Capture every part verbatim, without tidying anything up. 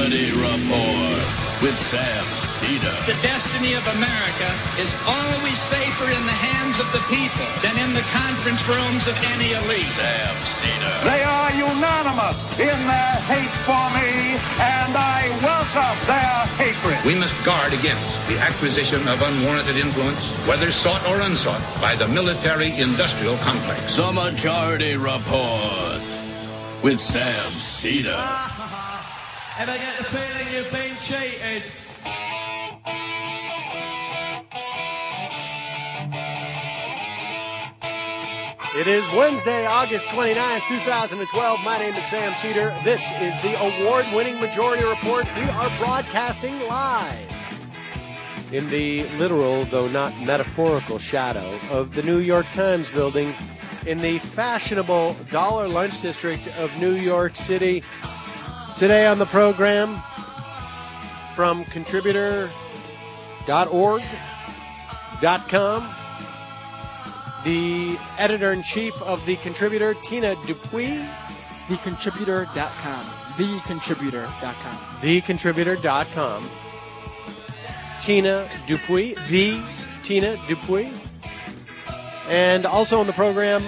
Majority Report with Sam Seder. The destiny of America is always safer in the hands of the people than in the conference rooms of any elite. Sam Seder. They are unanimous in their hate for me, and I welcome their hatred. We must guard against the acquisition of unwarranted influence, whether sought or unsought, by the military-industrial complex. The Majority Report with Sam Seder. Ever get the feeling you've been cheated? It is Wednesday, August twenty-ninth, twenty twelve. My name is Sam Seder. This is the award-winning Majority Report. We are broadcasting live in the literal, though not metaphorical, shadow of the New York Times building in the fashionable Dollar Lunch District of New York City. Today on the program, from contributor dot org dot com, the editor-in-chief of The Contributor, Tina Dupuy. It's the contributor dot com. the contributor dot com. the contributor dot com. Tina Dupuy. The Tina Dupuy. And also on the program,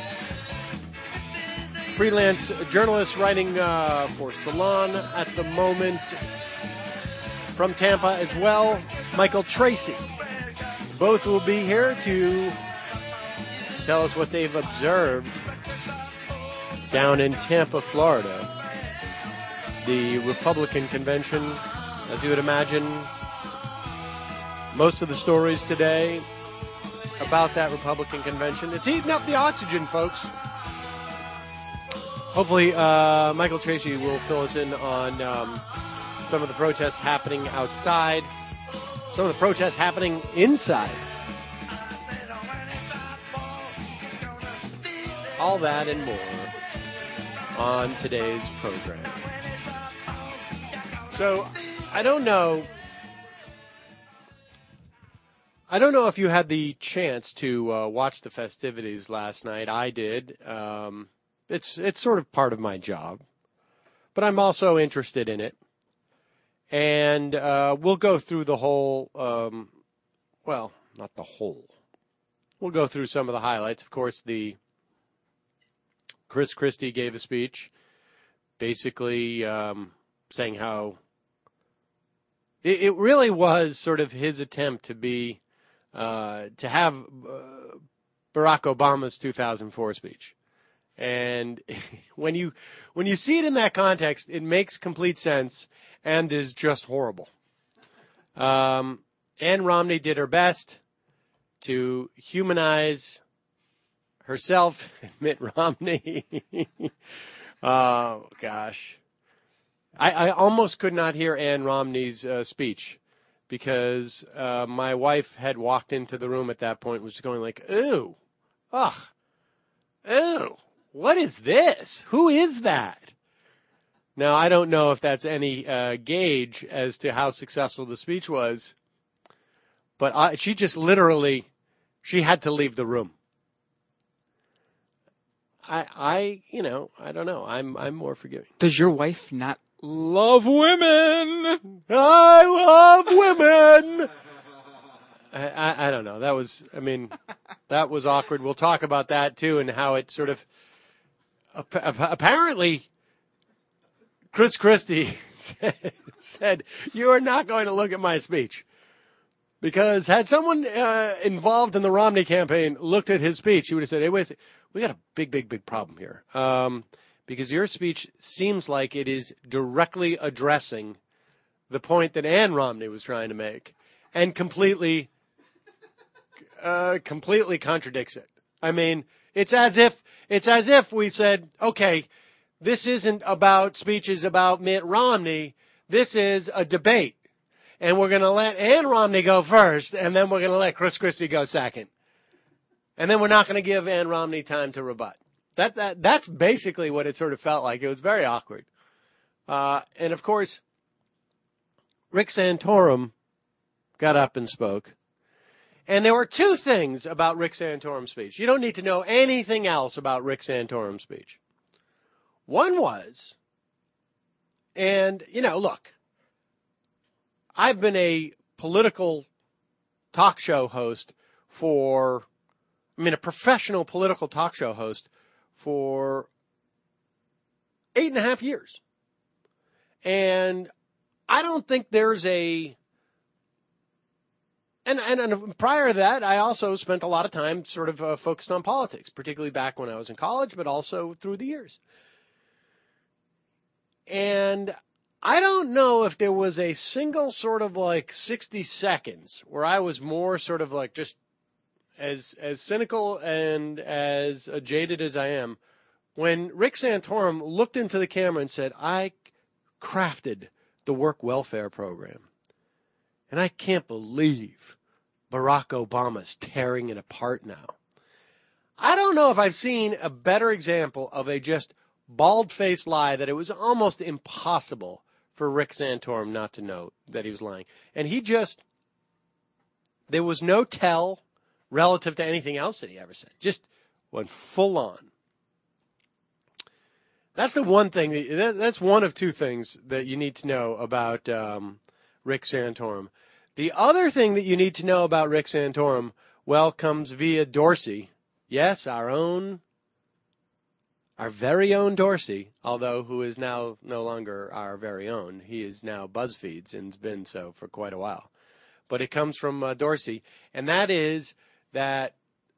freelance journalist writing uh, for Salon at the moment from Tampa as well, Michael Tracy. Both will be here to tell us what they've observed down in Tampa, Florida. The Republican convention, as you would imagine, most of the stories today about that Republican convention. It's eating up the oxygen, folks. Hopefully, uh, Michael Tracy will fill us in on um, some of the protests happening outside, some of the protests happening inside. All that and more on today's program. So, I don't know. I don't know if you had the chance to uh, watch the festivities last night. I did. Um, it's it's sort of part of my job, but I'm also interested in it. And uh, we'll go through the whole. Um, well, not the whole. We'll go through some of the highlights. Of course, the Chris Christie gave a speech, basically um, saying how it, it really was sort of his attempt to be. Uh, to have uh, Barack Obama's two thousand four speech. And when you when you see it in that context, it makes complete sense and is just horrible. Um, Ann Romney did her best to humanize herself, Mitt Romney. Oh, gosh. I, I almost could not hear Ann Romney's uh, speech. Because uh, my wife had walked into the room at that point, was going like, "Ooh, ugh, ooh, what is this? Who is that?" Now, I don't know if that's any uh, gauge as to how successful the speech was, but I, she just literally, she had to leave the room. I, I, you know, I don't know. I'm, I'm more forgiving. Does your wife not love women? I love women. I, I, I don't know. That was, I mean, that was awkward. We'll talk about that too, and how it sort of apparently Chris Christie said, said, "You are not going to look at my speech." Because had someone uh, involved in the Romney campaign looked at his speech, he would have said, "Hey, wait a second. We got a big, big, big problem here." Um, Because your speech seems like it is directly addressing the point that Ann Romney was trying to make, and completely, uh, completely contradicts it. I mean, it's as if it's as if we said, "Okay, this isn't about speeches about Mitt Romney. This is a debate, and we're going to let Ann Romney go first, and then we're going to let Chris Christie go second, and then we're not going to give Ann Romney time to rebut." That, that that's basically what it sort of felt like. It was very awkward. Uh, and, of course, Rick Santorum got up and spoke. And there were two things about Rick Santorum's speech. You don't need to know anything else about Rick Santorum's speech. One was And, you know, look, I've been a political talk show host for, I mean, a professional political talk show host for eight and a half years. And I don't think there's a, and, and, and prior to that, I also spent a lot of time sort of uh, focused on politics, particularly back when I was in college, but also through the years. And I don't know if there was a single sort of like sixty seconds where I was more sort of like just as as cynical and as uh, jaded as I am, when Rick Santorum looked into the camera and said, I crafted the work welfare program, and I can't believe Barack Obama's tearing it apart now. I don't know if I've seen a better example of a just bald-faced lie that it was almost impossible for Rick Santorum not to know that he was lying. And he just, there was no tell relative to anything else that he ever said. Just went full on. That's the one thing, that, that's one of two things that you need to know about um, Rick Santorum. The other thing that you need to know about Rick Santorum, well, comes via Dorsey. Yes, our own, our very own Dorsey, although who is now no longer our very own. He is now BuzzFeed's and has been so for quite a while. But it comes from uh, Dorsey, and that is that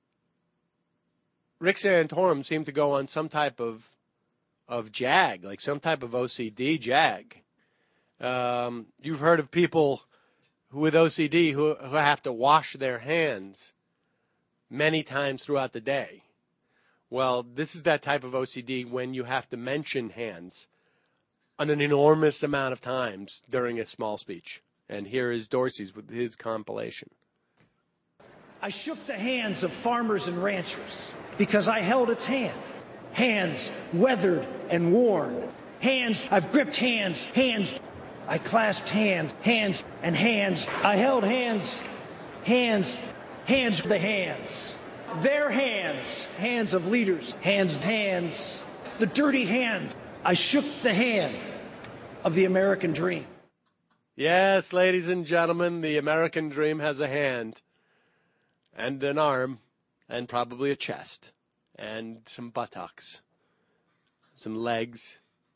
Rick Santorum seemed to go on some type of of jag, like some type of O C D jag. Um, you've heard of people with O C D who, who have to wash their hands many times throughout the day. Well, this is that type of O C D when you have to mention hands an enormous amount of times during a small speech. And here is Dorsey's with his compilation. I shook the hands of farmers and ranchers because I held its hand. Hands weathered and worn. Hands, I've gripped hands, hands. I clasped hands, hands, and hands. I held hands, hands, hands, the hands. Their hands, hands of leaders, hands, hands, the dirty hands. I shook the hand of the American dream. Yes, ladies and gentlemen, the American dream has a hand and an arm and probably a chest and some buttocks, some legs.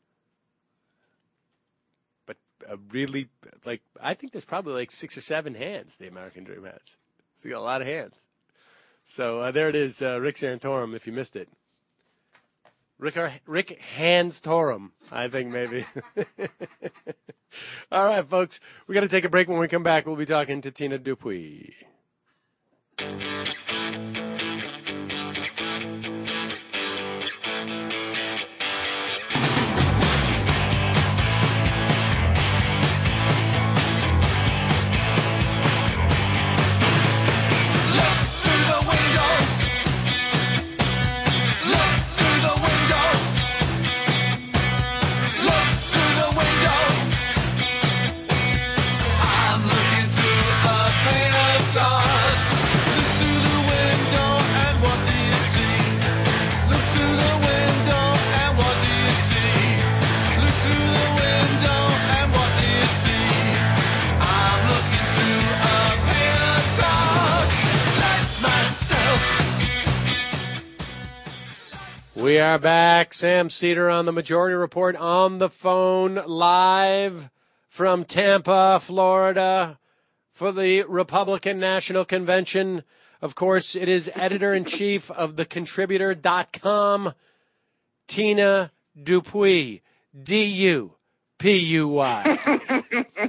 But a really, like, I think there's probably like six or seven hands the American dream has. It's got a lot of hands. So uh, there it is, uh, Rick Santorum, if you missed it. Rick, Rick Hands-Torum, I think maybe. All right, folks, we got to take a break. When we come back, we'll be talking to Tina Dupuis. We are back. Sam Seder on the Majority Report on the phone live from Tampa, Florida for the Republican National Convention. Of course, it is editor-in-chief of the contributor dot com, Tina Dupuis, D U P U Y.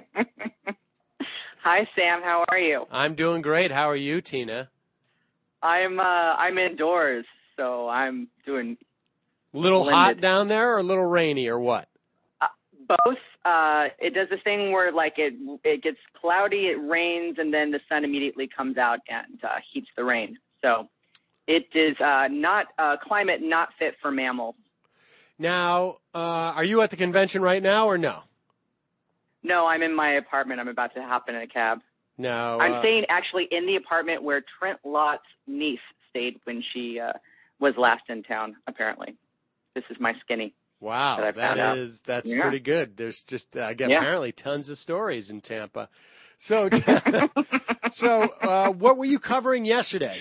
Hi, Sam. How are you? I'm doing great. How are you, Tina? I'm uh, I'm indoors, so I'm doing a little blended. hot down there or a little rainy or what? Uh, both. Uh, it does this thing where like it it gets cloudy, it rains, and then the sun immediately comes out and uh, heats the rain. So it is uh, not a climate not fit for mammals. Now, uh, are you at the convention right now or no? No, I'm in my apartment. I'm about to hop in a cab. No, I'm uh, staying actually in the apartment where Trent Lott's niece stayed when she uh, was last in town, apparently. This is my skinny. Wow, that, that is that's yeah. pretty good. There's just uh, again, yeah. apparently tons of stories in Tampa. So, so uh, what were you covering yesterday?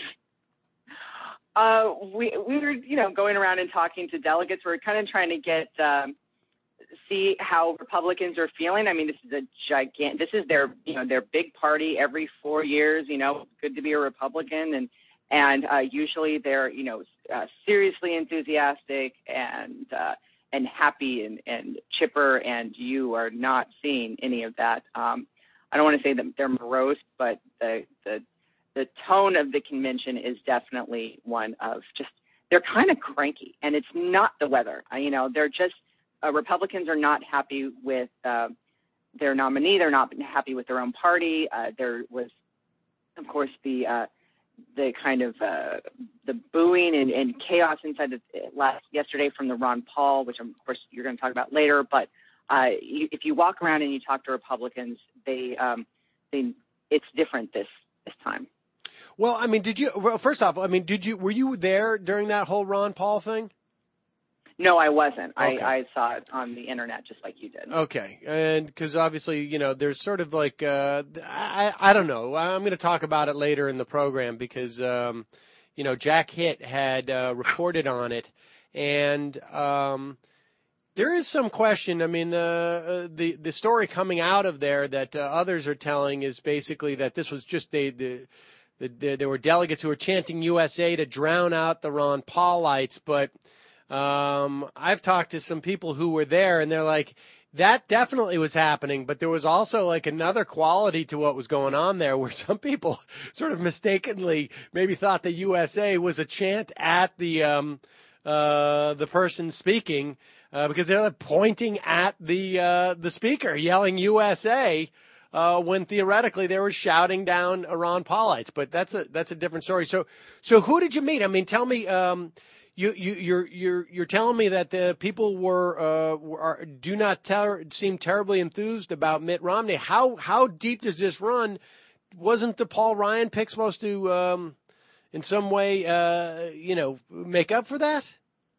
Uh, we we were you know going around and talking to delegates. We we're kind of trying to get um, see how Republicans are feeling. I mean, this is a gigantic. This is their you know their big party every four years. You know, good to be a Republican, and and uh, usually they're you know uh, seriously enthusiastic and uh, and happy and, and chipper. And you are not seeing any of that. Um, I don't want to say that they're morose, but the the the tone of the convention is definitely one of just, they're kind of cranky, and it's not the weather. Uh, you know, they're just, uh, Republicans are not happy with uh, their nominee. They're not happy with their own party. Uh, there was, of course, the uh, the kind of uh, the booing and, and chaos inside the last yesterday from the Ron Paul, which of course you're going to talk about later. But uh, you, if you walk around and you talk to Republicans, they, um, they it's different this this time. Well, I mean, did you, well, first off, I mean, did you, were you there during that whole Ron Paul thing? No, I wasn't. Okay. I, I saw it on the internet just like you did. Okay. And because obviously, you know, there's sort of like, uh, I, I don't know. I'm going to talk about it later in the program because, um, you know, Jack Hitt had uh, reported on it. And um, there is some question. I mean, the, uh, the, the story coming out of there that uh, others are telling is basically that this was just the, the, The, the, there were delegates who were chanting U S A to drown out the Ron Paulites, but um, I've talked to some people who were there, and they're like, that definitely was happening, but there was also like another quality to what was going on there where some people sort of mistakenly maybe thought the U S A was a chant at the um, uh, the person speaking uh, because they're like pointing at the uh, the speaker, yelling U S A. Uh, when theoretically they were shouting down Ron Paulites, but that's a that's a different story. So, so who did you meet? I mean, tell me. Um, you you you're you're you're telling me that the people were uh are, do not ter- seem terribly enthused about Mitt Romney. How how deep does this run? Wasn't the Paul Ryan pick supposed to um, in some way uh, you know make up for that?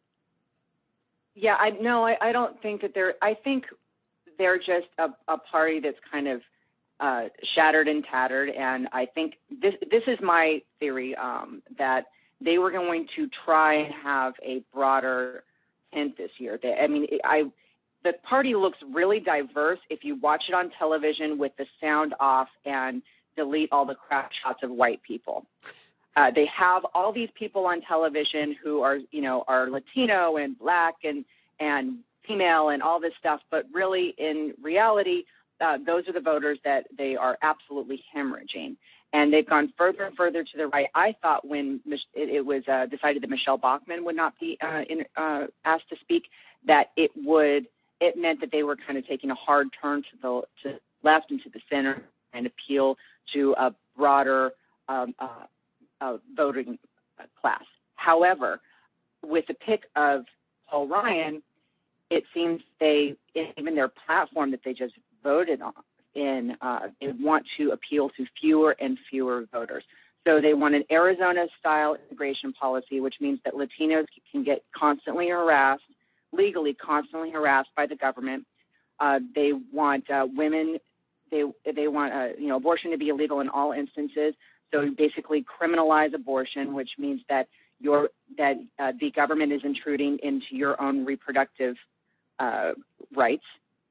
Yeah, I no, I, I don't think that they're. I think they're just a, a party that's kind of. Uh, shattered and tattered, and I think this this is my theory um, that they were going to try and have a broader tint this year. They, I mean, I the party looks really diverse if you watch it on television with the sound off and delete all the crap shots of white people. Uh, they have all these people on television who are you know are Latino and black and and female and all this stuff, but really in reality. Uh, those are the voters that they are absolutely hemorrhaging. And they've gone further and further to the right. I thought when it, it was uh, decided that Michelle Bachmann would not be uh, in, uh, asked to speak, that it would it meant that they were kind of taking a hard turn to the to left and to the center and appeal to a broader um, uh, uh, voting class. However, with the pick of Paul Ryan, it seems they, even their platform that they just voted on in, uh, they want to appeal to fewer and fewer voters. So they want an Arizona-style immigration policy, which means that Latinos can get constantly harassed, legally constantly harassed by the government. Uh, they want uh, women, they they want uh, you know abortion to be illegal in all instances. So basically criminalize abortion, which means that your that uh, the government is intruding into your own reproductive uh, rights.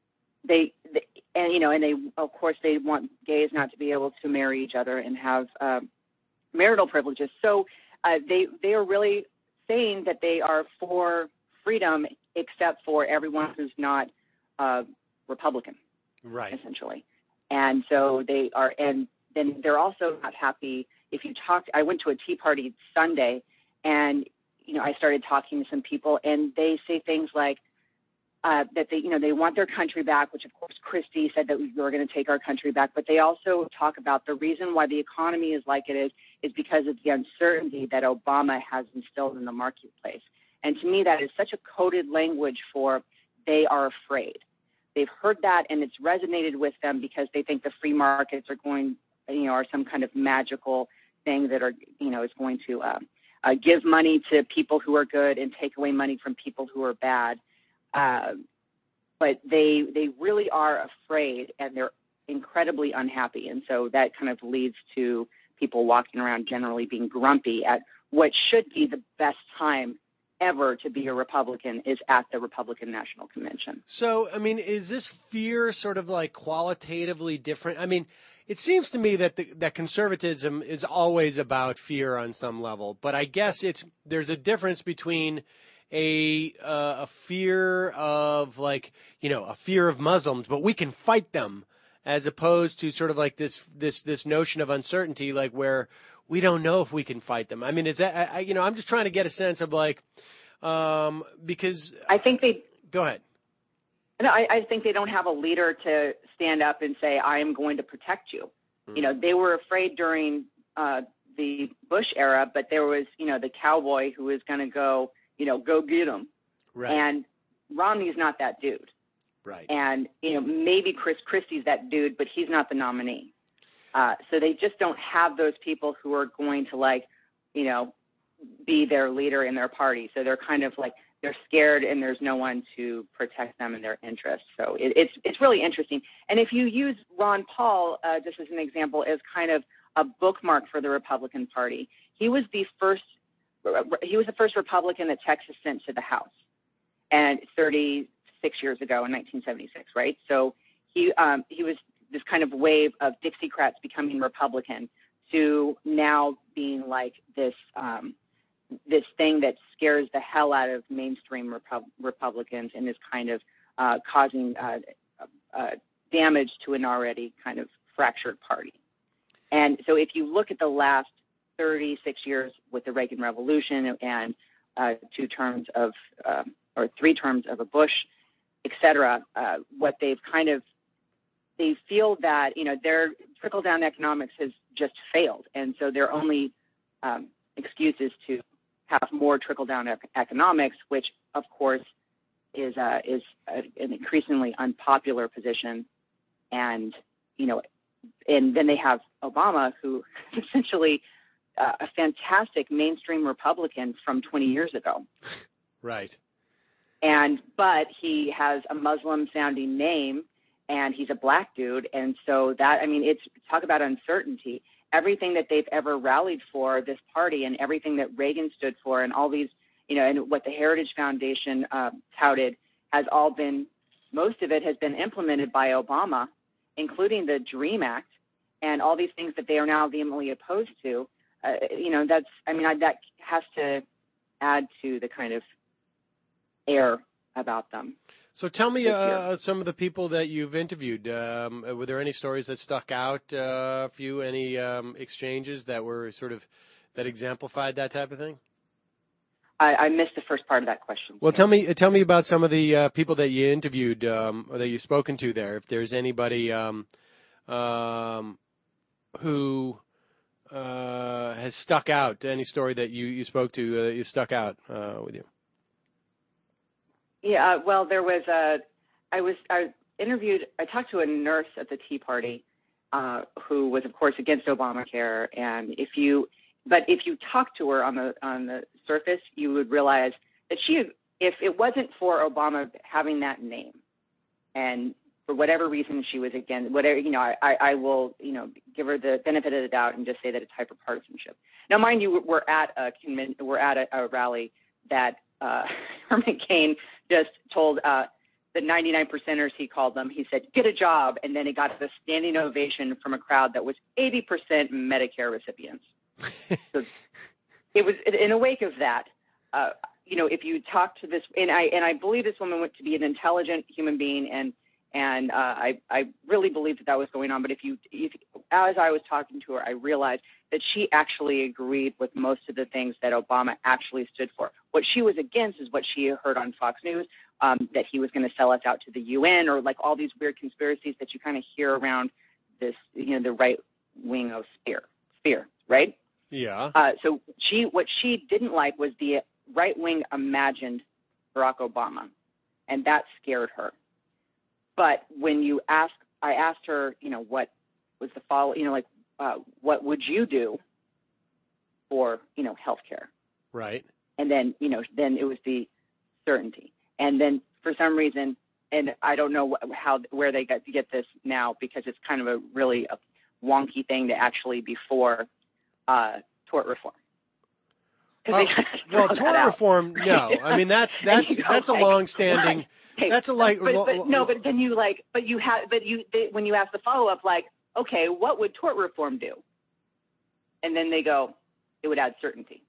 They, they and you know, and they of course they want gays not to be able to marry each other and have uh, marital privileges. So uh, they they are really saying that they are for freedom, except for everyone who's not uh, Republican, right? Essentially, and so they are, and then they're also not happy. If you talk, I went to a Tea Party Sunday, and you know, I started talking to some people, and they say things like. Uh, that they, you know, they want their country back, which of course Christie said that we were going to take our country back. But they also talk about the reason why the economy is like it is, is because of the uncertainty that Obama has instilled in the marketplace. And to me, that is such a coded language for they are afraid. They've heard that, and it's resonated with them because they think the free markets are going, you know, are some kind of magical thing that are, you know, is going to uh, uh, give money to people who are good and take away money from people who are bad. uh, but they they really are afraid, and they're incredibly unhappy. And so that kind of leads to people walking around generally being grumpy at what should be the best time ever to be a Republican is at the Republican National Convention. So, I mean, is this fear sort of like qualitatively different? I mean, it seems to me that the, that conservatism is always about fear on some level, but I guess it's there's a difference between a uh, a fear of like, you know, a fear of Muslims, but we can fight them, as opposed to sort of like this this this notion of uncertainty, like where we don't know if we can fight them. I mean, is that, I, you know, I'm just trying to get a sense of like, um, because I think they go ahead. No, I, I think they don't have a leader to stand up and say, I am going to protect you. Mm-hmm. You know, they were afraid during uh, the Bush era, but there was, you know, the cowboy who was going to go, you know, go get them. Right. And Romney's not that dude. Right. And, you know, maybe Chris Christie's that dude, but he's not the nominee. Uh, so they just don't have those people who are going to, like, you know, be their leader in their party. So they're kind of like, they're scared and there's no one to protect them and their interests. So it, it's it's really interesting. And if you use Ron Paul, uh, just as an example, as kind of a bookmark for the Republican Party, he was the first he was the first Republican that Texas sent to the House, and thirty-six years ago in nineteen seventy-six, right? So he um, he was this kind of wave of Dixiecrats becoming Republican to now being like this um, this thing that scares the hell out of mainstream Repu- Republicans and is kind of uh, causing uh, uh, damage to an already kind of fractured party. And so if you look at the last thirty-six years with the Reagan Revolution and uh, two terms of, uh, or three terms of a Bush, et cetera, uh, what they've kind of, they feel that, you know, their trickle-down economics has just failed. And so their only um, excuse is to have more trickle-down ec- economics, which, of course, is uh, is a, an increasingly unpopular position. And, you know, and then they have Obama, who essentially uh, a fantastic mainstream Republican from twenty years ago. Right. And but he has a Muslim-sounding name, and he's a black dude. And so that, I mean, it's talk about uncertainty. Everything that they've ever rallied for, this party, and everything that Reagan stood for, and all these, you know, and what the Heritage Foundation uh, touted has all been, most of it has been implemented by Obama, including the DREAM Act and all these things that they are now vehemently opposed to. Uh, you know, that's, I mean, I, that has to add to the kind of air about them. So tell me uh, some of the people that you've interviewed. Um, were there any stories that stuck out uh, for you? Any um, exchanges that were sort of that exemplified that type of thing? I, I missed the first part of that question. Well, tell me tell me about some of the uh, people that you interviewed um, or that you've spoken to there. If there's anybody um, um, who uh, has stuck out, any story that you, you spoke to uh, that you stuck out uh, with you. Yeah, uh, well, there was a, I was, I interviewed, I talked to a nurse at the Tea Party uh, who was, of course, against Obamacare. And if you, but if you talk to her on the, on the surface, you would realize that she, if it wasn't for Obama having that name, and for whatever reason she was against, whatever, you know, I, I will, you know, give her the benefit of the doubt and just say that it's hyperpartisanship. Now, mind you, we're at a, we're at a, a rally that uh, Herman Cain just told uh, the ninety-nine percenters, he called them, he said, get a job. And then he got a standing ovation from a crowd that was eighty percent Medicare recipients. So it was in a wake of that, uh, you know, if you talk to this, and I, and I believe this woman to be an intelligent human being, and, and uh, I, I really believe that that was going on. But if you, if, as I was talking to her, I realized that she actually agreed with most of the things that Obama actually stood for. What she was against is what she heard on Fox News, um, that he was going to sell us out to the U N, or like all these weird conspiracies that you kind of hear around this, you know, the right wing of sphere, sphere, right? Yeah. Uh, so she, what she didn't like was the right wing imagined Barack Obama, and that scared her. But when you ask, I asked her, you know, what was the follow, you know, like, Uh, what would you do for, you know, healthcare? Right. And then, you know, then it was the certainty. And then for some reason, and I don't know how where they got to get this now, because it's kind of a really a wonky thing to actually be for uh, tort reform. Uh, well, tort reform, no. I mean, that's that's you know, that's like, a long-standing. Okay. That's a like. But, but, no, but then you like, but you have, but you they, when you ask the follow-up, like, okay, what would tort reform do? And then they go, it would add certainty.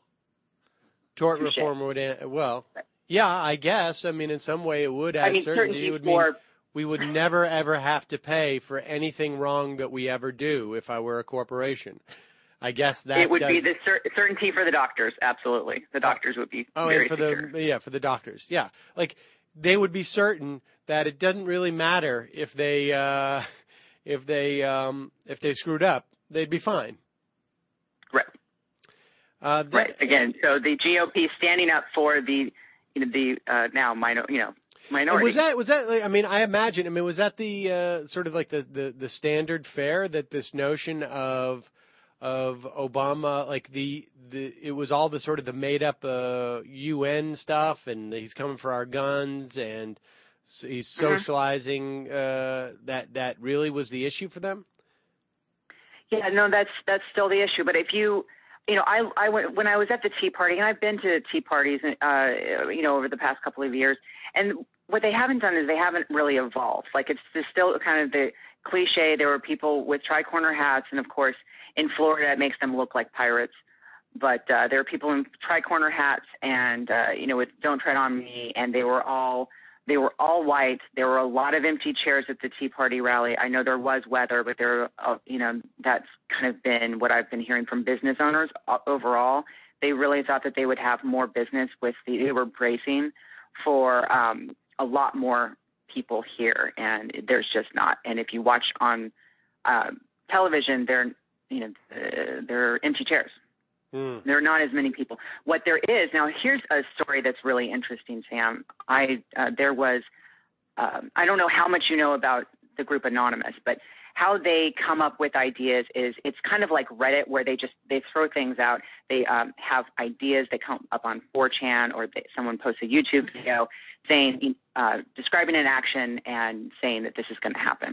Tort Touché. reform would add, well, yeah, I guess. I mean, in some way, it would add I mean, certainty. certainty It would for, mean we would never ever have to pay for anything wrong that we ever do if I were a corporation. I guess that it would does, be the cer- certainty for the doctors. Absolutely, the doctors would be oh, very and for secure. the yeah for the doctors, yeah, like they would be certain that it doesn't really matter if they uh, if they um, if they screwed up, they'd be fine. Right. Uh, that, right. Again, so the G O P standing up for the you know, the uh, now minor you know minority. Was that was that? Like, I mean, I imagine. I mean, was that the uh, sort of like the, the, the standard fare that this notion of of Obama, like the, the it was all the sort of the made up uh, U N stuff, and he's coming for our guns, and he's socializing. Mm-hmm. Uh, that that really was the issue for them. Yeah, no, that's that's still the issue. But if you, you know, I I went when I was at the Tea Party, and I've been to Tea Parties, uh, you know, over the past couple of years, and what they haven't done is they haven't really evolved. Like it's, it's still kind of the cliche. There were people with tri-corner hats, and of course, in Florida, it makes them look like pirates. But uh, there are people in tri-corner hats, and uh, you know, with "Don't Tread on Me," and they were all they were all white. There were a lot of empty chairs at the Tea Party rally. I know there was weather, but there, uh, you know, that's kind of been what I've been hearing from business owners overall. They really thought that they would have more business with the. They were bracing for um, a lot more people here, and there's just not. And if you watch on uh, television, they're you know uh, they're empty chairs. Mm. There are not as many people. What there is now, here's a story that's really interesting, Sam. I uh, there was um, I don't know how much you know about the group Anonymous, but how they come up with ideas is it's kind of like Reddit, where they just they throw things out. They um, have ideas that come up on four chan, or they, someone posts a YouTube video saying uh, describing an action and saying that this is going to happen.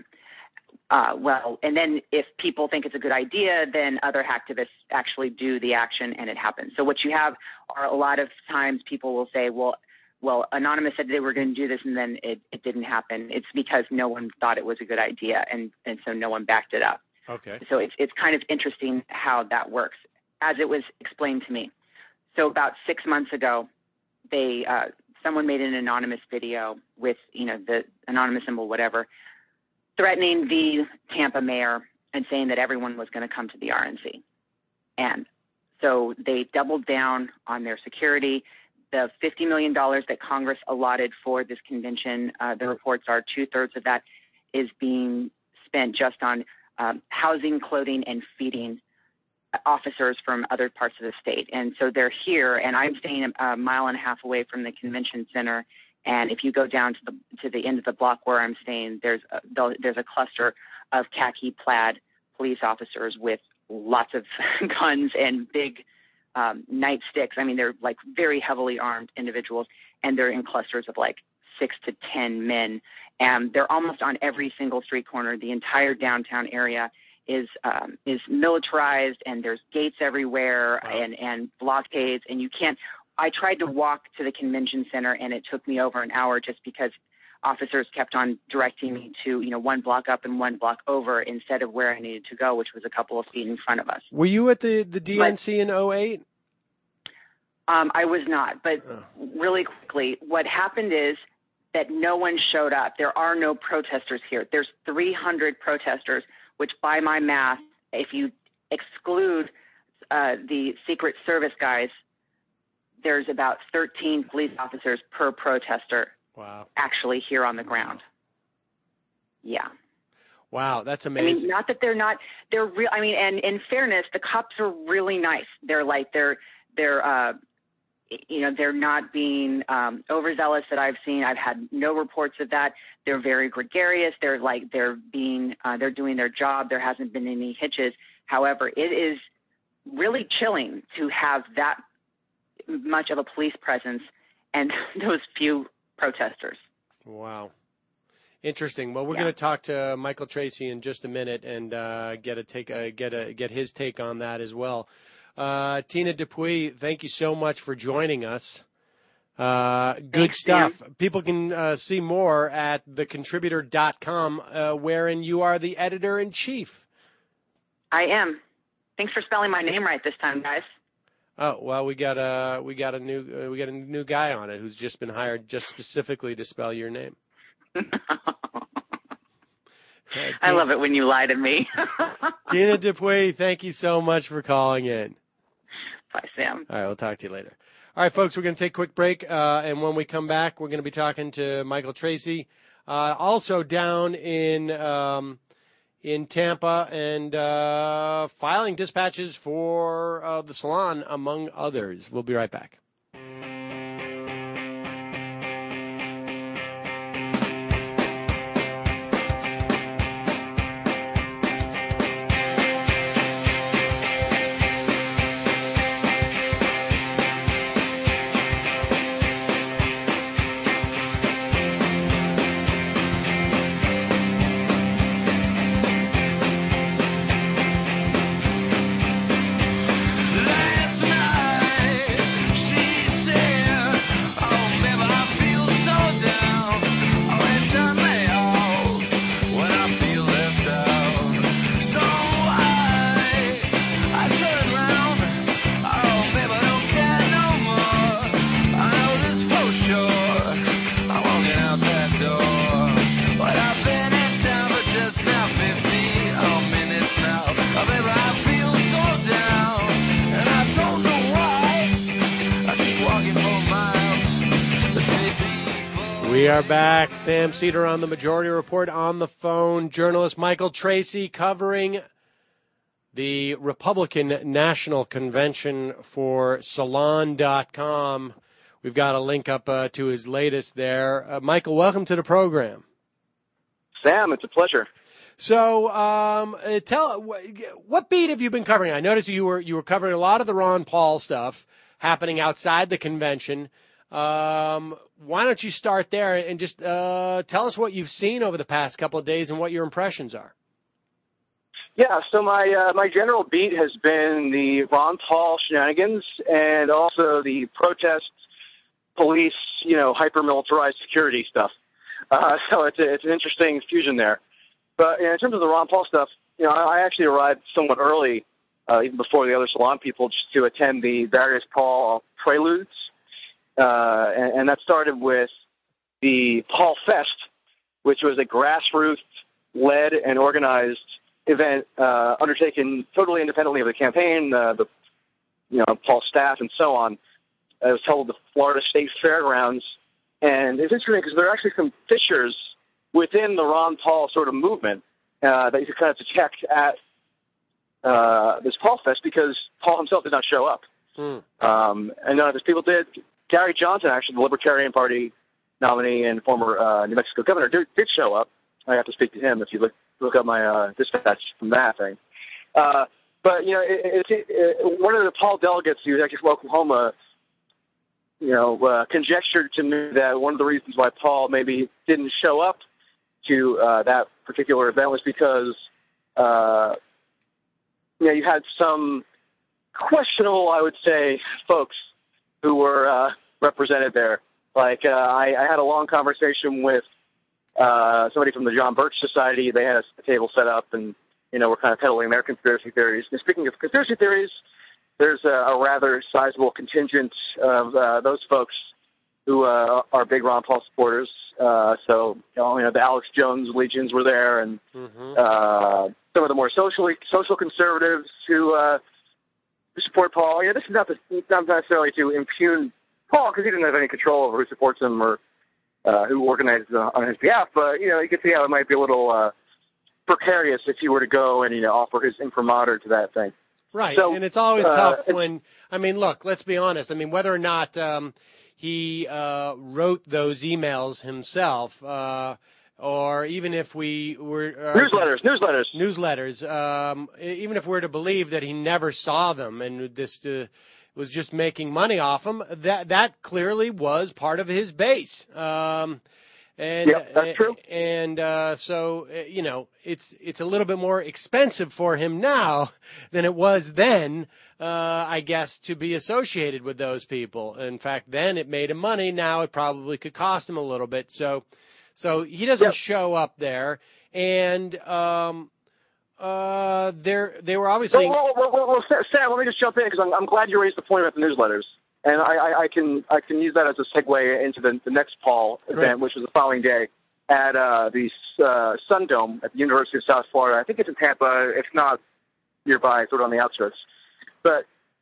Uh, well, and then if people think it's a good idea, then other hacktivists actually do the action and it happens. So what you have are a lot of times people will say, well, well, Anonymous said they were going to do this and then it, it didn't happen. It's because no one thought it was a good idea, and, and so no one backed it up. Okay. So it's, it's kind of interesting how that works, as it was explained to me. So about six months ago, they uh, someone made an anonymous video with, you know, the anonymous symbol, whatever, threatening the Tampa mayor and saying that everyone was going to come to the R N C. And so they doubled down on their security. The fifty million dollars that Congress allotted for this convention, uh, the reports are two-thirds of that is being spent just on um, housing, clothing, and feeding officers from other parts of the state. And so they're here, and I'm staying a mile and a half away from the convention center. And if you go down to the to the end of the block where I'm staying, there's a, there's a cluster of khaki plaid police officers with lots of guns and big um, nightsticks. I mean, they're like very heavily armed individuals, and they're in clusters of like six to ten men. And they're almost on every single street corner. The entire downtown area is um, is militarized, and there's gates everywhere. Wow. and and blockades, and you can't. I tried to walk to the convention center, and it took me over an hour just because officers kept on directing me to, you know, one block up and one block over instead of where I needed to go, which was a couple of feet in front of us. Were you at the, the D N C but, in oh eight? Um, I was not, but oh. really quickly, what happened is that no one showed up. There are no protesters here. There's three hundred protesters, which by my math, if you exclude uh, the Secret Service guys, there's about thirteen police officers per protester. Wow. Actually here on the ground. Yeah. Wow, that's amazing. I mean, not that they're not, they're real. I mean, and in fairness, the cops are really nice. They're like, they're, they're, uh, you know, they're not being um, overzealous that I've seen. I've had no reports of that. They're very gregarious. They're like, they're being, uh, they're doing their job. There hasn't been any hitches. However, it is really chilling to have that much of a police presence and those few protesters. Wow. Interesting. Well, we're Yeah. going to talk to Michael Tracey in just a minute and uh, get a take, uh, get a get his take on that as well. Uh, Tina Dupuis, thank you so much for joining us. Uh, good Thanks, stuff. Sam. People can uh, see more at the contributor dot com, uh, wherein you are the editor in chief. I am. Thanks for spelling my name right this time, guys. Oh well, we got a we got a new uh, we got a new guy on it who's just been hired just specifically to spell your name. uh, I love it when you lie to me. Tina Dupuis, thank you so much for calling in. Bye, Sam. All right, we'll talk to you later. All right, folks, we're going to take a quick break, uh, and when we come back, we're going to be talking to Michael Tracey, uh, also down in um, in Tampa, and uh, filing dispatches for uh, the Salon, among others. We'll be right back. We are back. Sam Seder on the Majority Report, on the phone. Journalist Michael Tracey covering the Republican National Convention for Salon dot com. We've got a link up uh, to his latest there. Uh, Michael, welcome to the program. Sam, it's a pleasure. So, um, uh, tell what beat have you been covering? I noticed you were you were covering a lot of the Ron Paul stuff happening outside the convention. Um, why don't you start there and just uh, tell us what you've seen over the past couple of days and what your impressions are? Yeah, so my uh, my general beat has been the Ron Paul shenanigans and also the protest, police, you know, hyper-militarized security stuff. Uh, so it's a, it's an interesting fusion there. But in terms of the Ron Paul stuff, you know, I actually arrived somewhat early, uh, even before the other Salon people, just to attend the various Paul preludes. Uh, and, and that started with the Paul Fest, which was a grassroots-led and organized event uh, undertaken totally independently of the campaign, uh, the you know Paul staff, and so on. It was held at the Florida State Fairgrounds, and it's interesting because there are actually some fissures within the Ron Paul sort of movement uh, that you could kind of detect at uh, this Paul Fest because Paul himself did not show up, hmm. um, and none of his people did. Gary Johnson, actually, the Libertarian Party nominee and former uh, New Mexico governor, did, did show up. I have to speak to him if you look look up my uh, dispatch from that thing. Uh, but, you know, it, it, it, one of the Paul delegates who was actually from Oklahoma, you know, uh, conjectured to me that one of the reasons why Paul maybe didn't show up to uh, that particular event was because, uh, you know, you had some questionable, I would say, folks who were uh, represented there. Like, uh, I, I had a long conversation with uh, somebody from the John Birch Society. They had a table set up, and, you know, we're kind of peddling their conspiracy theories. And speaking of conspiracy theories, there's a, a rather sizable contingent of uh, those folks who uh, are big Ron Paul supporters. Uh, so, you know, you know, the Alex Jones legions were there, and Mm-hmm. uh, some of the more socially social conservatives who uh, support Paul. You know, this is not, the, not necessarily to impugn Paul because he didn't have any control over who supports him or uh, who organizes uh, on his behalf. But, you know, you can see how it might be a little uh, precarious if he were to go and, you know, offer his imprimatur to that thing. Right, So, and it's always uh, tough when, I mean, look, let's be honest. I mean, whether or not um, he uh, wrote those emails himself, uh, or even if we were... Uh, newsletters, newsletters. Newsletters, um, even if we're to believe that he never saw them and this uh, was just making money off him. That that clearly was part of his base. Um, and yep, that's true. And uh, so you know, it's it's a little bit more expensive for him now than it was then. Uh, I guess, to be associated with those people. In fact, then it made him money. Now it probably could cost him a little bit. So, so he doesn't yep. show up there. And um, uh, they're, they were obviously. Well, well, well, well, Sam, let me just jump in because I'm, I'm glad you raised the point about the newsletters, and I, I, I can I can use that as a segue into the, the next Paul event, right. which was the following day at uh, the uh, Sun Dome at the University of South Florida. I think it's in Tampa, if not nearby, sort of on the outskirts. But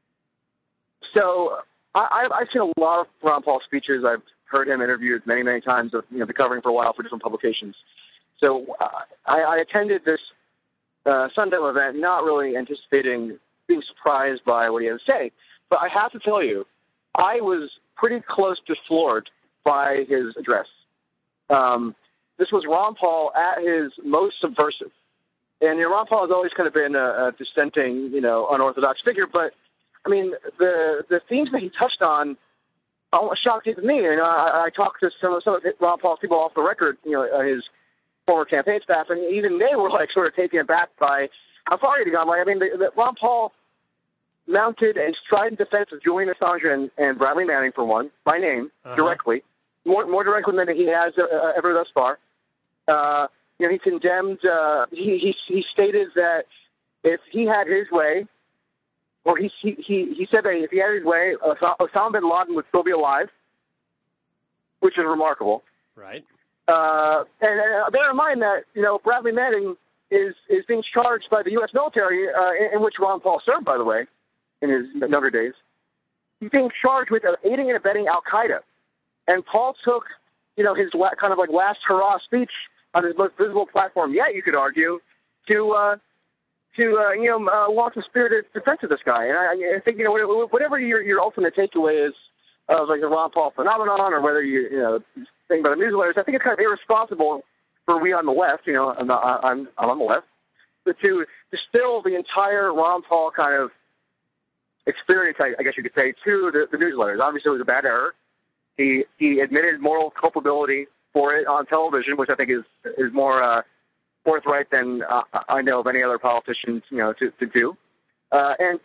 so I, I've seen a lot of Ron Paul speeches. I've heard him interviewed many, many times. Of, you know, been covering for a while for different publications. So uh, I, I attended this uh, Sunday event, not really anticipating being surprised by what he had to say. But I have to tell you, I was pretty close to floored by his address. Um, this was Ron Paul at his most subversive. And you know, Ron Paul has always kind of been a, a dissenting, you know, unorthodox figure. But, I mean, the the themes that he touched on almost shocked even me. You know, I, I talked to some of, some of Ron Paul's people off the record, you know, his former campaign staff, and even they were, like, sort of taken aback by how far he'd gone. Like, I mean, the, the, Ron Paul mounted a strident defense of Julian Assange and, and Bradley Manning, for one, by name, uh-huh. directly, more, more directly than he has uh, ever thus far. Uh You know, he condemned, uh, he, he he stated that if he had his way, or he he he said that if he had his way, Osama bin Laden would still be alive, which is remarkable. Right. Uh, and uh, bear in mind that, you know, Bradley Manning is, is being charged by the U S military, uh, in, in which Ron Paul served, by the way, in his younger days. He's being charged with uh, aiding and abetting Al-Qaeda. And Paul took, you know, his la- kind of like last hurrah speech on his most visible platform yet, you could argue, to uh, to uh, you know uh, launch a spirited defense of this guy. And I, I think you know whatever your your ultimate takeaway is of like the Ron Paul phenomenon, or whether you you know think about the newsletters, I think it's kind of irresponsible for we on the left, you know, I'm not, I'm, I'm on the left, but to distill the entire Ron Paul kind of experience, I, I guess you could say, to the, the newsletters. Obviously, it was a bad error. He he admitted moral culpability for it on television, which I think is is more uh, forthright than uh, I know of any other politicians, you know, to, to do. Uh, and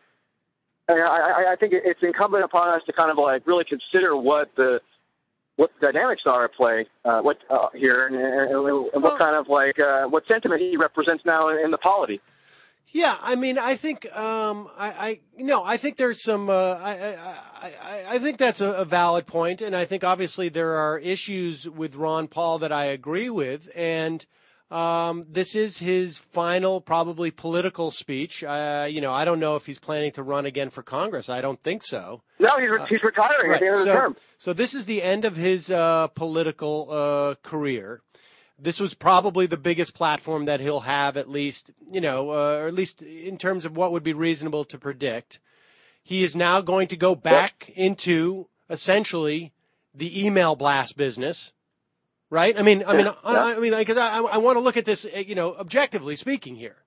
and I, I think it's incumbent upon us to kind of like really consider what the what the dynamics are at play, uh, what uh, here, and, and, and what kind of like uh, what sentiment he represents now in, in the polity. Yeah, I mean, I think, um, I, I, you know, I think there's some, uh, I, I, I, I think that's a, a valid point, and I think obviously there are issues with Ron Paul that I agree with, and um, this is his final, probably political speech. Uh, you know, I don't know if he's planning to run again for Congress. I don't think so. No, he's, re- he's retiring uh, at the end right. of the so, term. So this is the end of his uh, political uh, career. This was probably the biggest platform that he'll have, at least, you know, uh, or at least in terms of what would be reasonable to predict. He is now going to go back into essentially the email blast business, right? I mean, I mean, yeah. I, I mean, because I, I want to look at this, you know, objectively speaking here,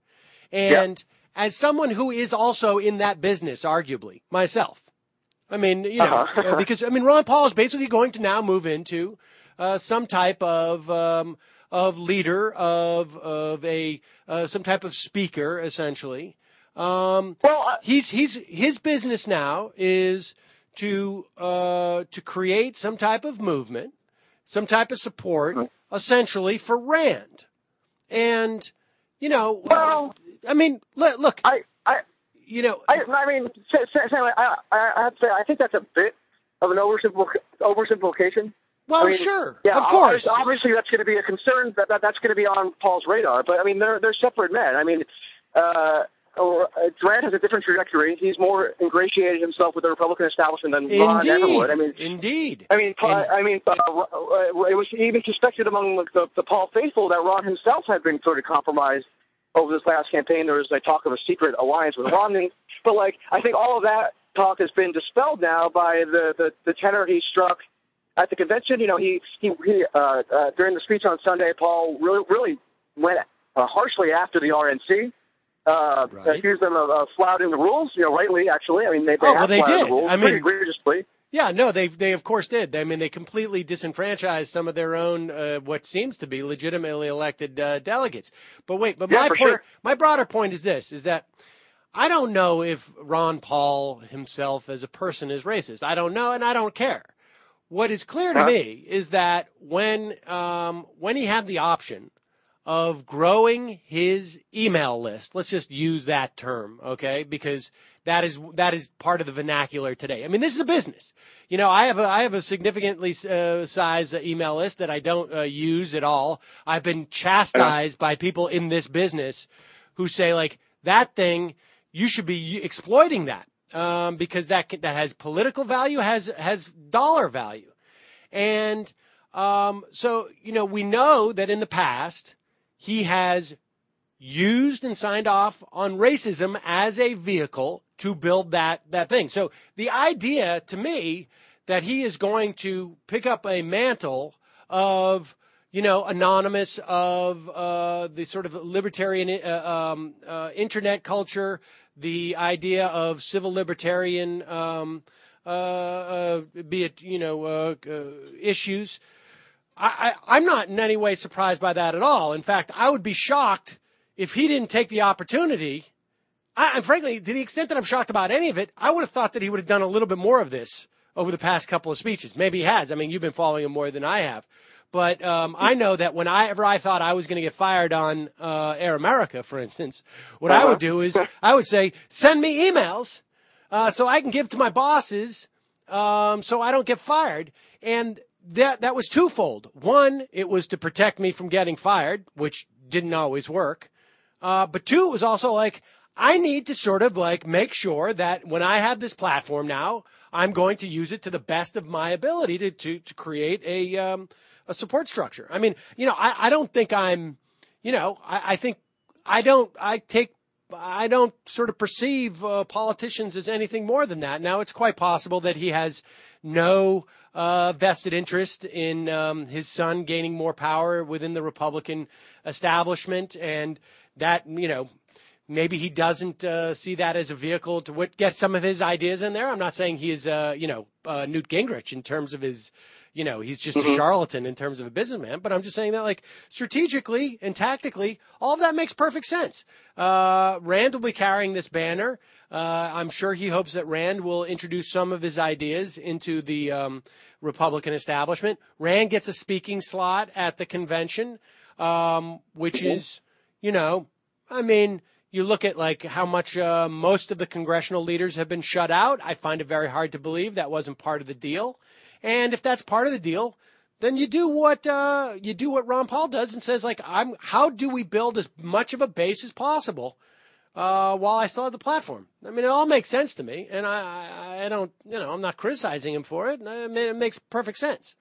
and yeah. as someone who is also in that business, arguably myself, I mean, you know, uh-huh. because I mean, Ron Paul is basically going to now move into uh, some type of um, of leader, of of a uh, some type of speaker, essentially. Um, well, uh, he's he's his business now is to uh, to create some type of movement, some type of support, mm-hmm. essentially for Rand. And you know, well, uh, I mean, look, look, I, I, you know, I, I mean, Sam, I, I have to say, I think that's a bit of an oversimplification. oversimplification. Well, I mean, yeah, yeah, of course. Obviously, that's going to be a concern. That, that that's going to be on Paul's radar. But I mean, they're they're separate men. I mean, uh, Rand has a different trajectory. He's more ingratiated himself with the Republican establishment than Ron ever would. I mean, indeed. I mean, Paul, I mean, uh, it was even suspected among the, the, the Paul faithful that Ron himself had been sort of compromised over this last campaign. There was like talk of a secret alliance with Romney, but like I think all of that talk has been dispelled now by the the, the tenor he struck at the convention. You know, he he, he uh, uh, during the speech on Sunday, Paul really really went uh, harshly after the R N C. uh, Right. accused them of uh, flouting the rules. You know, rightly, actually. I mean, they, they Oh, have well, they flouted did. the rules I mean- pretty egregiously. Yeah, no, they they of course did. I mean, they completely disenfranchised some of their own uh, what seems to be legitimately elected uh, delegates. But wait, but Yeah, my for point, sure. my broader point is this: is that I don't know if Ron Paul himself as a person is racist. I don't know, and I don't care. What is clear to Uh-huh. me is that when um, when he had the option of growing his email list, let's just use that term, okay? Because that is that is part of the vernacular today. I mean, this is a business. You know, I have a I have a significantly uh, sized email list that I don't uh, use at all. I've been chastised by people in this business who say like that thing, you should be exploiting that um, because that can, that has political value, has has dollar value, and um, so you know we know that in the past he has used and signed off on racism as a vehicle to build that, that thing. So the idea to me that he is going to pick up a mantle of, you know, anonymous, of uh, the sort of libertarian uh, um, uh, internet culture, the idea of civil libertarian, um, uh, uh, be it, you know, uh, uh, issues. I, I, I'm not in any way surprised by that at all. In fact, I would be shocked if he didn't take the opportunity. I, and frankly, to the extent that I'm shocked about any of it, I would have thought that he would have done a little bit more of this over the past couple of speeches. Maybe he has. I mean, you've been following him more than I have. But um, I know that whenever I thought I was going to get fired on uh, Air America, for instance, what I would do is I would say, send me emails uh, so I can give to my bosses um, so I don't get fired. And that that was twofold. One, it was to protect me from getting fired, which didn't always work. Uh, but two, it was also like, I need to sort of like make sure that when I have this platform now, I'm going to use it to the best of my ability to to, to create a um, a support structure. I mean, you know, I, I don't think I'm, you know, I, I think I don't, I take, I don't sort of perceive uh, politicians as anything more than that. Now, it's quite possible that he has no uh, vested interest in um, his son gaining more power within the Republican establishment, and that, you know, maybe he doesn't uh, see that as a vehicle to what, get some of his ideas in there. I'm not saying he is, uh, you know, uh, Newt Gingrich in terms of his, you know, he's just Mm-hmm. a charlatan in terms of a businessman. But I'm just saying that, like, strategically and tactically, all of that makes perfect sense. Uh, Rand will be carrying this banner. Uh, I'm sure he hopes that Rand will introduce some of his ideas into the um, Republican establishment. Rand gets a speaking slot at the convention, um, which is, you know, I mean, you look at like how much uh, most of the congressional leaders have been shut out. I find it very hard to believe that wasn't part of the deal. And if that's part of the deal, then you do what uh, you do what Ron Paul does and says, like, I'm. How do we build as much of a base as possible uh, while I still have the platform? I mean, it all makes sense to me, and I, I, I don't, you know, I'm not criticizing him for it. I mean, it makes perfect sense.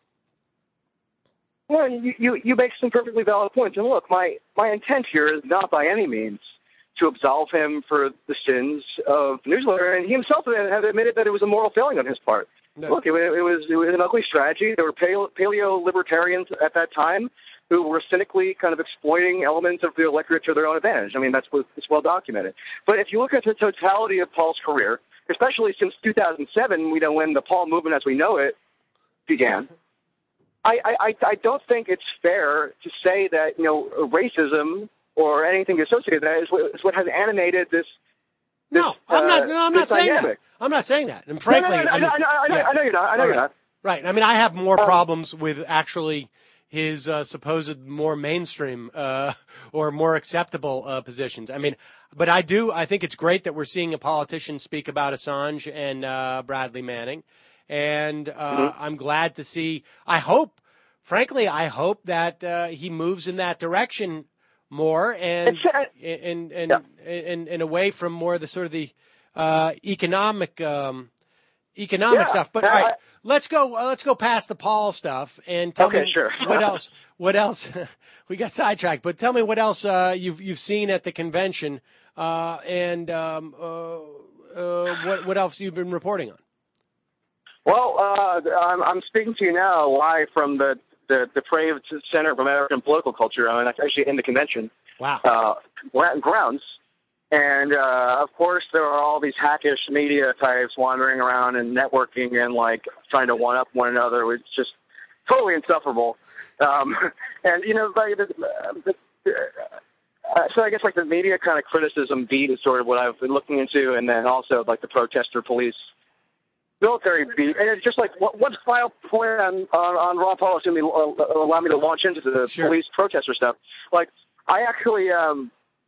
Well, you, you, you make some perfectly valid points. And look, my, my intent here is not by any means to absolve him for the sins of the newsletter. And he himself had admitted that it was a moral failing on his part. No. Look, it, it, was, it was an ugly strategy. There were paleo, paleo-libertarians at that time who were cynically kind of exploiting elements of the electorate to their own advantage. I mean, that's it's well documented. But if you look at the totality of Paul's career, especially since two thousand seven, you know, when the Paul movement as we know it began, I, I, I don't think it's fair to say that, you know, racism or anything associated with that is what, is what has animated this. this no, I'm not. No, I'm not saying dynamic. that. I'm not saying that. And frankly, no, no, no, I, mean, I, know, I, know, yeah. I know you're not. I know All you're right. not. Right. I mean, I have more um, problems with actually his uh, supposed more mainstream uh, or more acceptable uh, positions. I mean, but I do. I think it's great that we're seeing a politician speak about Assange and uh, Bradley Manning, and uh, mm-hmm. I'm glad to see. I hope, frankly, I hope that uh, he moves in that direction more and uh, and and, yeah. and and away from more the sort of the uh, economic. Um, Economic yeah, stuff, but I, all right, I, let's go. Uh, let's go past the Paul stuff and tell okay, me sure. what else. What else? We got sidetracked, but tell me what else uh, you've you've seen at the convention, uh, and um, uh, uh, what what else you've been reporting on. Well, uh, I'm, I'm speaking to you now live from the the depraved Center for American Political Culture. I mean, actually in the convention. Wow. Uh, grounds. And, uh, of course, there are all these hackish media types wandering around and networking and, like, trying to one-up one another. It's just totally insufferable. Um, and, you know, like, the, the, uh, so I guess, like, the media kind of criticism beat is sort of what I've been looking into, and then also, like, the protester police military beat. And it's just like, what, what's the final point on, on, on Ron Paul is going to uh, allow me to launch into the sure. police protester stuff. Like, I actually... Um,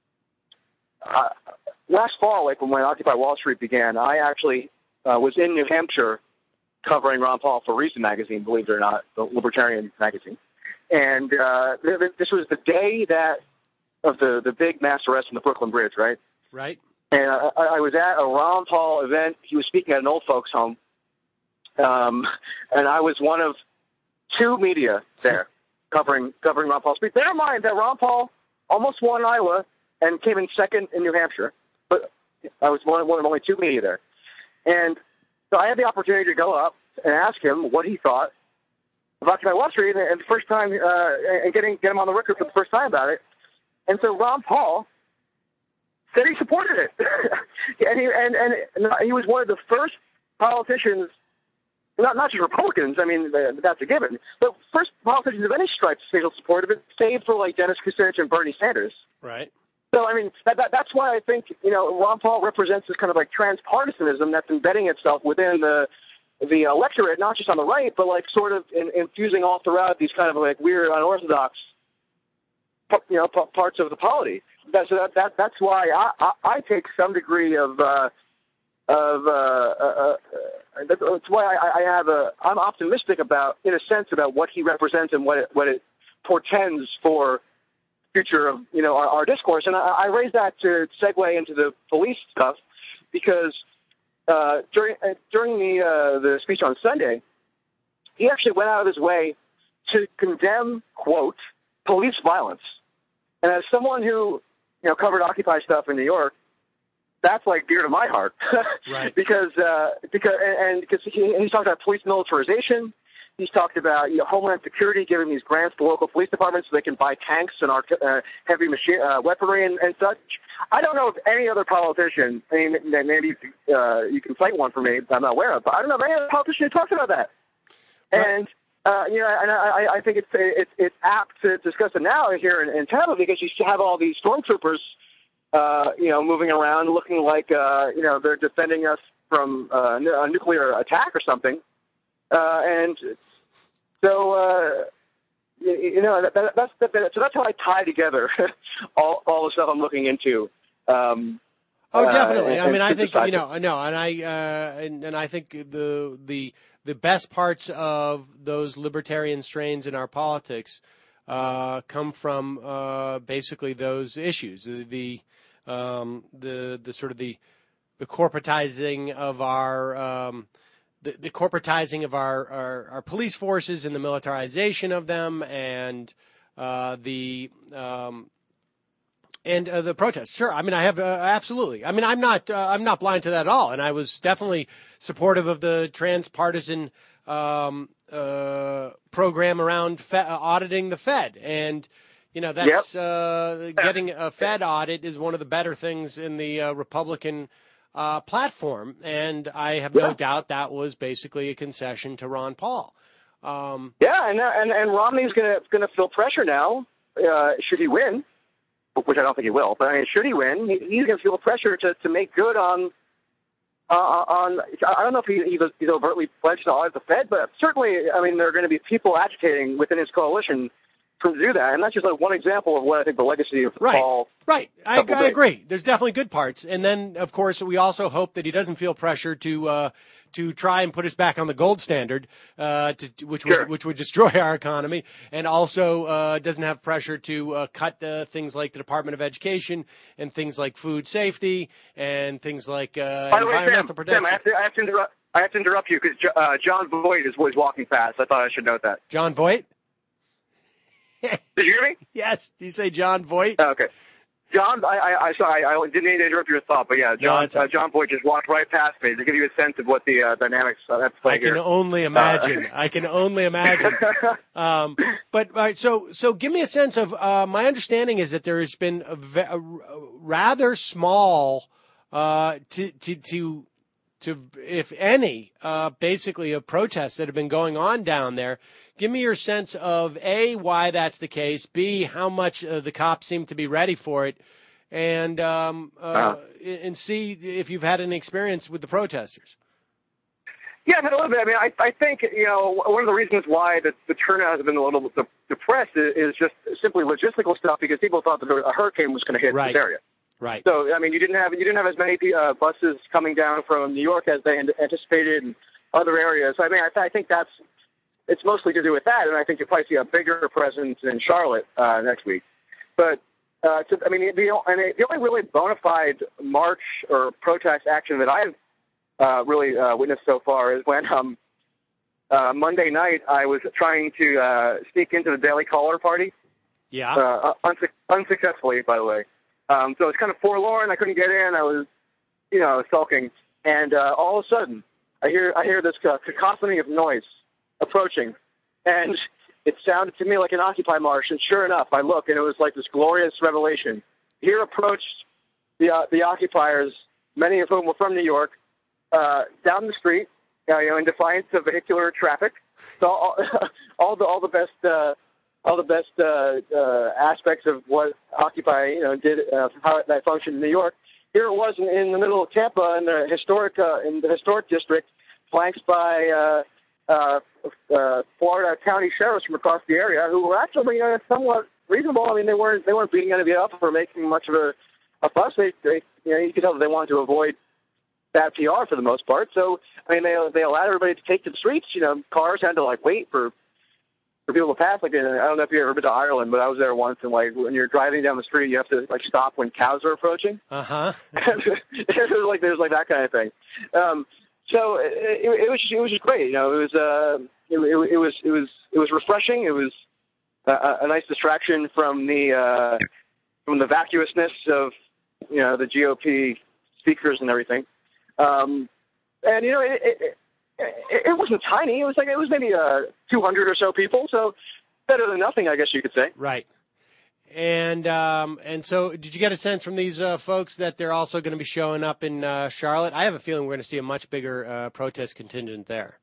Uh, last fall, like when, when Occupy Wall Street began, I actually uh, was in New Hampshire covering Ron Paul for Reason magazine, believe it or not, the libertarian magazine. And uh, th- th- this was the day that of the, the big mass arrest on the Brooklyn Bridge, right? Right. And I, I was at a Ron Paul event. He was speaking at an old folks' home. Um, and I was one of two media there covering covering Ron Paul's speech. Bear in mind that Ron Paul almost won Iowa and came in second in New Hampshire. But I was one, one of only two media there. And so I had the opportunity to go up and ask him what he thought of Occupy Wall Street, and the first time, uh, and getting get him on the record for the first time about it. And so Ron Paul said he supported it. and, he, and, and he was one of the first politicians, not, not just Republicans, I mean, that's a given, but first politicians of any stripe to say he'll support it, save for like Dennis Kucinich and Bernie Sanders. Right. So, I mean, that, that, that's why I think, you know, Ron Paul represents this kind of like transpartisanism that's embedding itself within the the electorate, not just on the right, but like sort of in, infusing all throughout these kind of like weird, unorthodox, you know, p- parts of the polity. That, so that, that that's why I, I, I take some degree of uh, of uh, uh, uh, that's why I, I have a I'm optimistic about, in a sense, about what he represents and what it, what it portends for future of, you know, our, our discourse. And I, I raise that to segue into the police stuff because uh, during uh, during the uh, the speech on Sunday, he actually went out of his way to condemn, quote, police violence. And as someone who, you know, covered Occupy stuff in New York, that's like dear to my heart. Right. because uh, because and because he, he's talked about police militarization. He's talked about, you know, Homeland Security giving these grants to local police departments so they can buy tanks and art- uh, heavy machine uh, weaponry and, and such. I don't know if any other politician, I mean, maybe uh, you can cite one for me that I'm not aware of, but I don't know if any other politician talks about that. Right. And, uh, you know, and I, I think it's, it's it's apt to discuss it now here in, in Tampa because you have all these stormtroopers, uh, you know, moving around looking like, uh, you know, they're defending us from uh, a nuclear attack or something. Uh, and so, uh, you, you know, that, that, that's that, so that's how I tie together all, all the stuff I'm looking into. Um, oh, definitely. uh, I mean, I think you know, no, and I uh, and, and I think the the the best parts of those libertarian strains in our politics uh, come from uh, basically those issues, the the, um, the the sort of the the corporatizing of our. Um, The, the corporatizing of our, our, our police forces and the militarization of them, and uh, the um, and uh, the protests. Sure, I mean, I have uh, absolutely. I mean, I'm not uh, I'm not blind to that at all, and I was definitely supportive of the transpartisan um, uh, program around fe- uh, auditing the Fed, and you know that's yep. uh, getting a Fed audit is one of the better things in the uh, Republican. Uh, platform, and I have no yeah. doubt that was basically a concession to Ron Paul. Um, yeah, and and and Romney's gonna gonna feel pressure now. Uh, should he win, which I don't think he will, but I mean, should he win, he, he's gonna feel pressure to, to make good on uh, on. I don't know if he, he's, he's overtly pledged to audit the Fed, but certainly, I mean, there are going to be people agitating within his coalition to do that, and that's just like one example of what I think the legacy of right. Paul. Right, I, I agree. There's definitely good parts, and then of course we also hope that he doesn't feel pressure to uh, to try and put us back on the gold standard, uh, to, which sure. would which would destroy our economy, and also uh, doesn't have pressure to uh, cut uh, things like the Department of Education and things like food safety and things like uh, By the way, environmental Sam, protection. Sam, I have to, I have to interrupt. I have to interrupt you because uh, John Voight is, is walking fast. I thought I should note that. John Voight. Did you hear me? Yes. Do you say John Voight? Oh, okay. John, I, I, I sorry, I didn't mean to interrupt your thought, but yeah, John, No, uh, John Boyd just walked right past me to give you a sense of what the uh, dynamics uh, that's I playing can here. only imagine. Uh, I can only imagine. Um, but all right, so so give me a sense of. Uh, my understanding is that there has been a, ve- a rather small, uh, to to to to if any, uh, basically of protests that have been going on down there. Give me your sense of A, why that's the case, B, how much uh, the cops seem to be ready for it, and um, uh, uh-huh. and C, if you've had any experience with the protesters. Yeah, a little bit. I mean, I, I think, you know, one of the reasons why the, the turnout has been a little bit depressed is, is just simply logistical stuff because people thought that a hurricane was going to hit right. this area. Right. So, I mean, you didn't have you didn't have as many uh, buses coming down from New York as they anticipated and other areas. So, I mean, I, I think that's it's mostly to do with that, and I think you'll probably see a bigger presence in Charlotte uh, next week. But, uh, to, I mean, the, and the only really bona fide march or protest action that I've uh, really uh, witnessed so far is when um, uh, Monday night I was trying to uh, sneak into the Daily Caller party. Yeah. Uh, unsu- unsuccessfully, by the way. Um, so it's kind of forlorn. I couldn't get in. I was, you know, sulking. And uh, all of a sudden, I hear I hear this uh, cacophony of noise approaching, and it sounded to me like an Occupy march. And sure enough, I look, and it was like this glorious revelation. Here approached the uh, the occupiers, many of whom were from New York, uh, down the street, uh, you know, in defiance of vehicular traffic. So all, all the all the best uh, all the best uh, uh, aspects of what Occupy, you know, did, uh, how that functioned in New York. Here it was in, in the middle of Tampa, in the historic uh, in the historic district, flanked by uh, uh, uh, Florida county sheriffs from across the area, who were actually uh, somewhat reasonable. I mean, they weren't they weren't beating anybody up for making much of a, a fuss. They, they, you know, you could tell that they wanted to avoid bad P R for the most part. So, I mean, they they allowed everybody to take to the streets. You know, cars had to like wait for. For people to pass, like I don't know if you've ever been to Ireland, but I was there once, and like when you're driving down the street, you have to like stop when cows are approaching. Uh huh. There's like there's like that kind of thing. Um, so it, it, it was just, it was just great. You know, it was uh, it, it, it was it was it was refreshing. It was a, a nice distraction from the uh, from the vacuousness of you know the G O P speakers and everything. Um, and you know it. it It wasn't tiny. It was like it was maybe uh, two hundred or so people. So better than nothing, I guess you could say. Right. And um, and so, did you get a sense from these uh, folks that they're also going to be showing up in uh, Charlotte? I have a feeling we're going to see a much bigger uh, protest contingent there.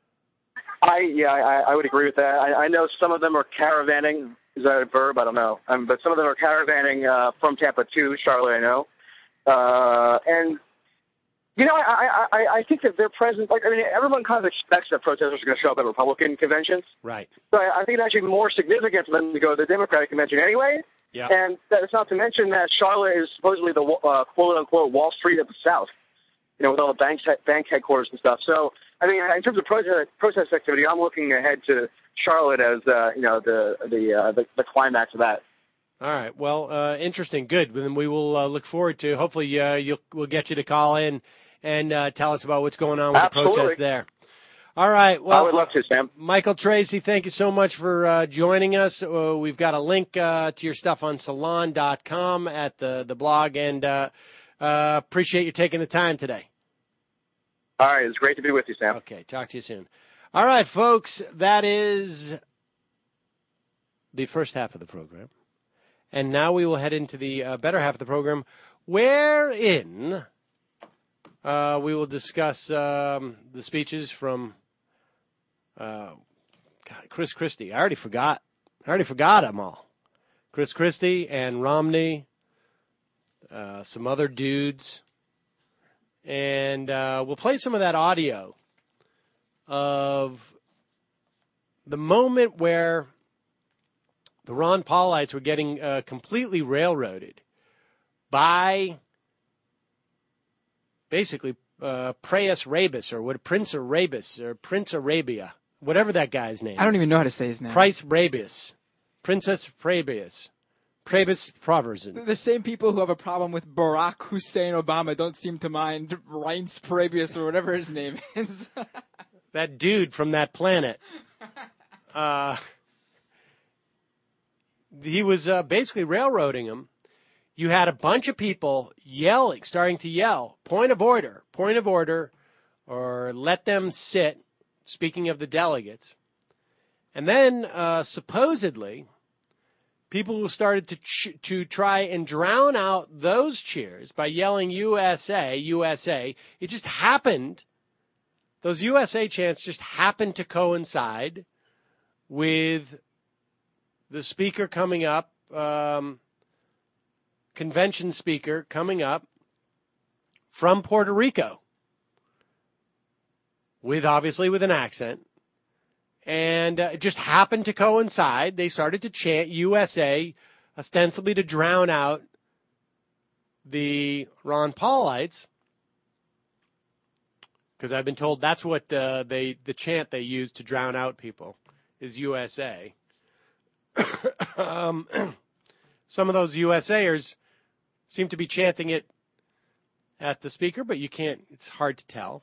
I yeah, I, I would agree with that. I, I know some of them are caravanning. Is that a verb? I don't know. Um, but some of them are caravanning uh, from Tampa to Charlotte. I know. Uh, and. You know, I, I I think that they're present. Like, I mean, everyone kind of expects that protesters are going to show up at Republican conventions. Right. So I, I think it's actually more significant for them to go to the Democratic convention anyway. Yeah. And that's not to mention that Charlotte is supposedly the uh, quote-unquote Wall Street of the South, you know, with all the banks, bank headquarters and stuff. So, I mean, in terms of protest, protest activity, I'm looking ahead to Charlotte as, uh, you know, the the, uh, the the climax of that. All right. Well, uh, interesting. Good. Then we will uh, look forward to. Hopefully, uh, you'll we'll get you to call in and uh, tell us about what's going on with Absolutely. the protest there. All right. Well, I would love to, Sam. Michael Tracy, thank you so much for uh, joining us. Uh, we've got a link uh, to your stuff on salon dot com at the, the blog, and uh, uh, appreciate you taking the time today. All right. It's great to be with you, Sam. Okay. Talk to you soon. All right, folks. That is the first half of the program. And now we will head into the uh, better half of the program, wherein uh, we will discuss um, the speeches from uh, God, Chris Christie. I already forgot. I already forgot them all. Chris Christie and Romney, uh, some other dudes. And uh, we'll play some of that audio of the moment where the Ron Paulites were getting uh, completely railroaded by basically uh, Prius Rabus or what Prince Arabus or Prince Arabia, whatever that guy's name. I don't is. even know how to say his name. Price Rabius, Princess Prabius, Prabius Proverson. The same people who have a problem with Barack Hussein Obama don't seem to mind Reince Prabius or whatever his name is. That dude from that planet. Uh, he was uh, basically railroading him you had a bunch of people yelling, starting to yell, point of order, point of order, or let them sit, speaking of the delegates. And then, uh, supposedly, people who started to ch- to try and drown out those cheers by yelling U S A, U S A. It just happened, those U S A chants just happened to coincide with the speaker coming up, um, convention speaker coming up from Puerto Rico, with obviously with an accent. And uh, it just happened to coincide. They started to chant U S A, ostensibly to drown out the Ron Paulites, because I've been told that's what uh, they the chant they use to drown out people is U S A. um, some of those USAers seem to be chanting it at the speaker, but you can't. It's hard to tell.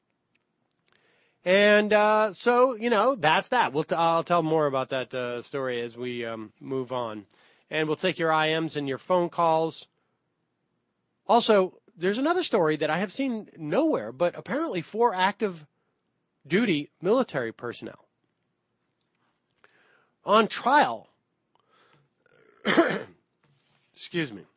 And uh, so, you know, that's that. We'll t- I'll tell more about that uh, story as we um, move on. And we'll take your I Ms and your phone calls. Also, there's another story that I have seen nowhere, but apparently four active duty military personnel on trial. Excuse me.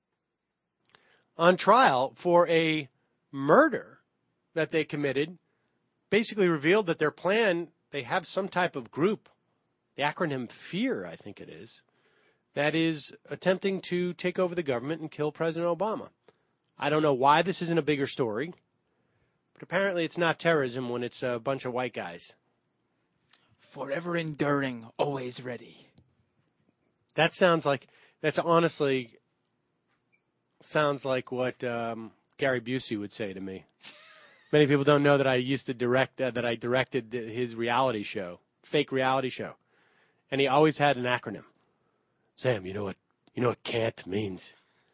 On trial for a murder that they committed. Basically revealed that their plan, they have some type of group, the acronym FEAR, I think it is, that is attempting to take over the government and kill President Obama. I don't know why this isn't a bigger story, but apparently it's not terrorism when it's a bunch of white guys. Forever enduring, always ready. That sounds like, that's honestly, sounds like what um, Gary Busey would say to me. Many people don't know that I used to direct, uh, that I directed his reality show, fake reality show. And he always had an acronym. Sam, you know what, you know what CANT means?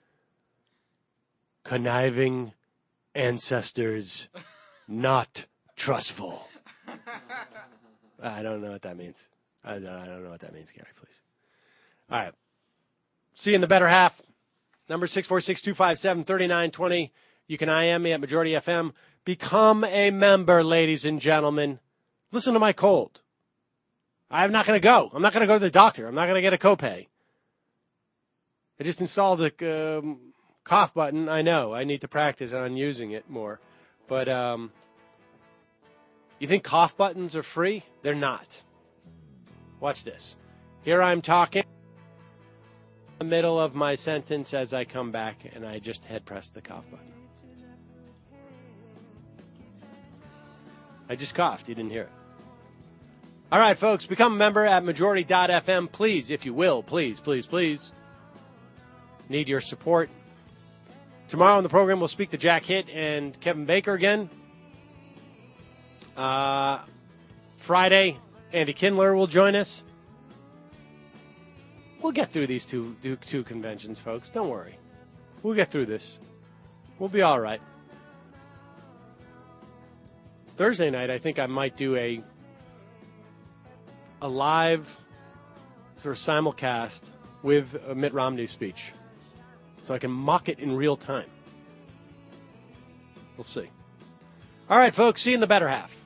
Conniving ancestors, not trustful. I don't know what that means. I don't, I don't know what that means, Gary, please. All right. See you in the better half. Number six four six, two five seven, three nine two zero. You can I M me at Majority F M. Become a member, ladies and gentlemen. Listen to my cold. I'm not going to go. I'm not going to go to the doctor. I'm not going to get a copay. I just installed the um, cough button. I know. I need to practice on using it more. But um, you think cough buttons are free? They're not. Watch this. Here I'm talking in the middle of my sentence as I come back, and I just head press the cough button. I just coughed. You didn't hear it. All right, folks, become a member at majority dot f m. Please, if you will, please, please, please. Need your support. Tomorrow on the program, we'll speak to Jack Hitt and Kevin Baker again. Uh, Friday, Andy Kindler will join us. We'll get through these two, two, two conventions, folks. Don't worry. We'll get through this. We'll be all right. Thursday night, I think I might do a a live sort of simulcast with a Mitt Romney speech, so I can mock it in real time. We'll see. All right, folks, see you in the better half.